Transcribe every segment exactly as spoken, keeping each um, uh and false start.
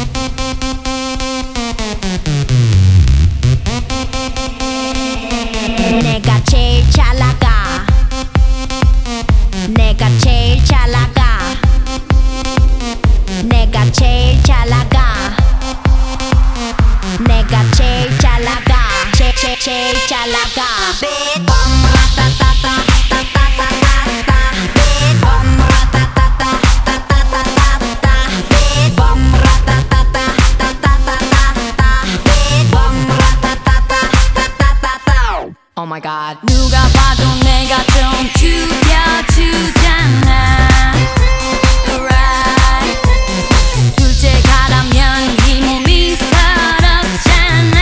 내가 제일 잘 나가. 내가 제일 잘 나가. 내가 제일 잘 나가. 내가 제일 잘 나가. 제, 제, 제일 잘 나가. Oh my god. 누가 봐도 내가 좀 죽여주잖아. Right. 둘째가라면 이 몸이 서럽잖아.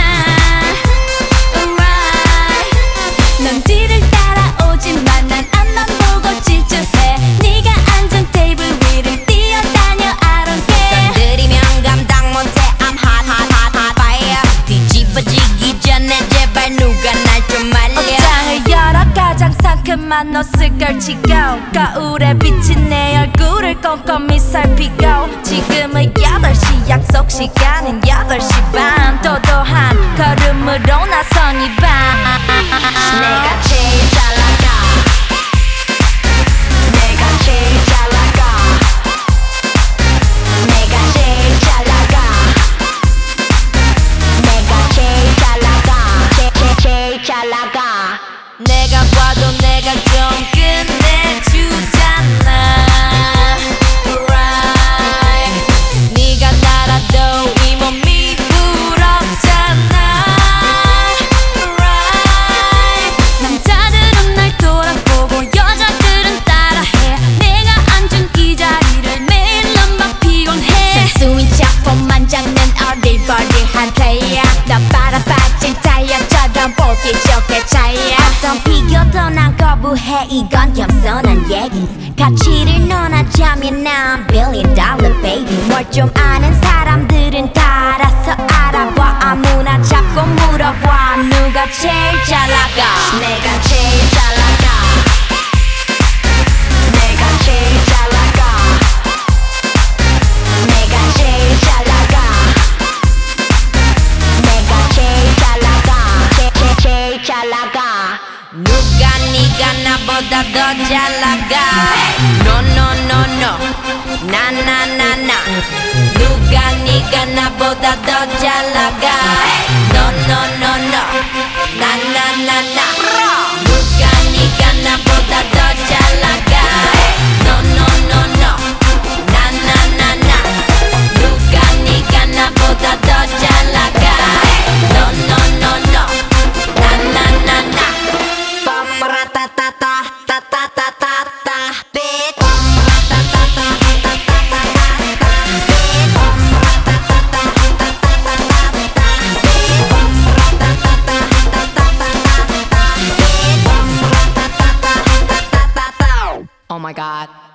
Right. 넌 뒤를 따라오지만 난 앞만 보고 질주해. 네가 앉은 테이블 위를 뛰어다녀. I don't care. 넌 들이면 감당 못해. I'm hot hot hot hot fire. 뒤집어지기 전에 제발 누가 날 좀 말려. 옷장을 열어 가장 상큼한 옷을 걸치고 거울에 비친 내 얼굴을 꼼꼼히 살피고 지금은 여덟 시 약속 시간은 여덟 시 반 도도한 걸음으로 나선 이 밤 내가 제일 잘 나가. 내가 제일 잘 나가. 내가 제일 잘 나가. 내가 제일 잘 나가. 제, 제, 제일 잘 나가. 내가 봐도 내가 좀 끝내주잖아. Right. 네가 날아도 이 몸이 부럽잖아. Right. 남자들은 날 돌아보고 여자들은 따라해. 내가 앉은 이 자리를 매일은 막 피곤해. 순수인 작품만 잡는 어리버리한 플레이어. 너 빨아빠진 타이어처럼 보기 좋게 차이야. 어떤 비교도 난 거부해. 이건 겸손한 얘기. 가치를 논하자면 난 billion dollar baby. 뭘 좀 아는 사람들은 다 알아서 알아봐. 아무나 잡고 물어봐. 누가 제일 잘 나가. 내가 제일 잘 나가. 내가 제일 잘 나가. 내가 제일 잘 나가. 내가 제일 잘 나가. 제, 제, 제일 잘 나가. 누가 네가 나보다 더 잘 나가. No no no no. 나 나 나 나. 누가 네가 나보다 더 잘 나가. No no no no. 나 나 나 나. 누가 네가 나보다 더 잘 나가. No no no no. 나 나 나 나. 누가 네가 나보다 더 잘 나가. No no no no. 나 나 나 나. 빰라따따따 따따따따따 bitch. Oh my god.